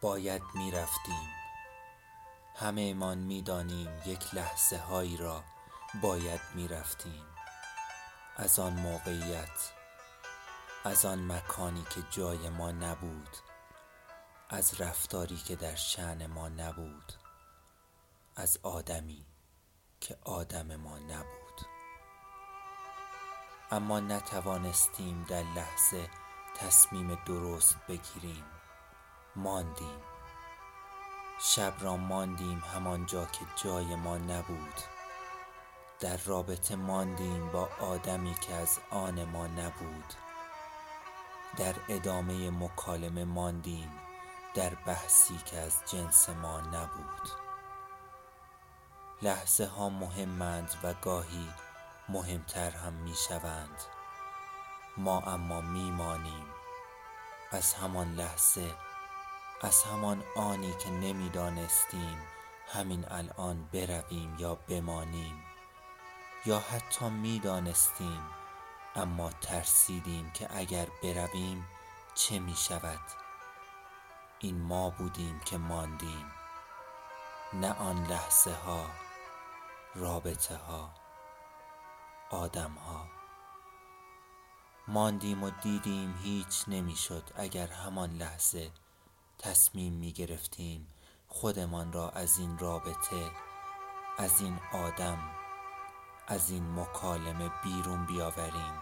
باید می رفتیم. همه من می دانیم یک لحظه هایی را باید می رفتیم. از آن موقعیت، از آن مکانی که جای ما نبود، از رفتاری که در شأن ما نبود، از آدمی که آدم ما نبود. اما نتوانستیم در لحظه تصمیم درست بگیریم. ماندیم. شب را ماندیم همانجا که جای ما نبود. در رابطه ماندیم با آدمی که از آن ما نبود. در ادامه مکالمه ماندیم در بحثی که از جنس ما نبود. لحظه ها مهمند و گاهی مهمتر هم می شوند. ما اما می مانیم. از همان لحظه، از همان آنی که نمی دانستیم همین الان برویم یا بمانیم، یا حتی می دانستیم اما ترسیدیم که اگر برویم چه می شود. این ما بودیم که ماندیم، نه آن لحظه ها، رابطه ها، آدم ها. ماندیم و دیدیم هیچ نمی شد اگر همان لحظه تصمیم می گرفتیم خودمان را از این رابطه، از این آدم، از این مکالمه بیرون بیاوریم.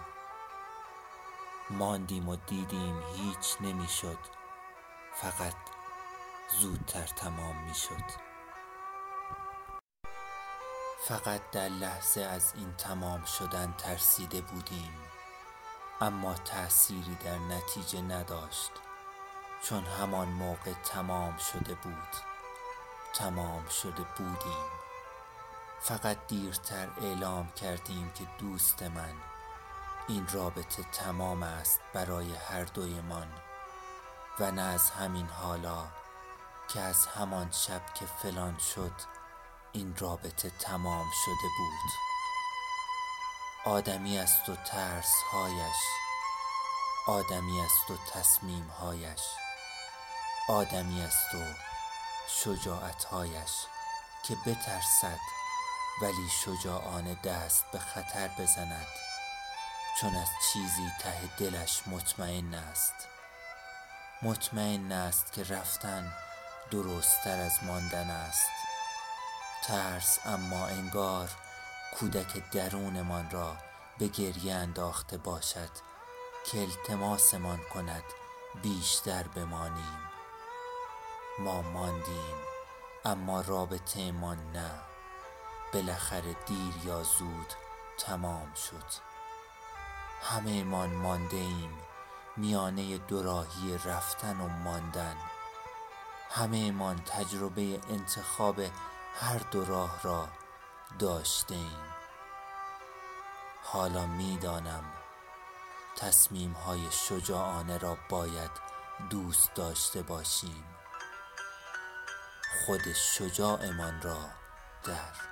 ماندیم و دیدیم هیچ نمی شد، فقط زودتر تمام می شد. فقط در لحظه از این تمام شدن ترسیده بودیم، اما تأثیری در نتیجه نداشت، چون همان موقع تمام شده بود. تمام شده بودیم. فقط دیرتر اعلام کردیم که دوست من، این رابطه تمام است برای هر دویمان، و نه از همین حالا که از همان شب که فلان شد این رابطه تمام شده بود. آدمی است و ترس‌هایش، آدمی است و تصمیم‌هایش، آدمی است و شجاعت‌هایش که بترسد ولی شجاعانه دست به خطر بزند، چون از چیزی ته دلش مطمئن است. مطمئن است که رفتن درست‌تر از ماندن است. ترس اما انگار کودک درونمان را به گریه انداخته باشد که التماسمان کند بیشتر بمانیم. ما ماندیم، اما رابطه ما نه. بالاخره دیر یا زود تمام شد. همه ما مانده ایم میانه دوراهی رفتن و ماندن. همه ما تجربه انتخاب هر دو راه را داشته ایم. حالا میدانم تصمیم های شجاعانه را باید دوست داشته باشیم، خود شجاعمان را در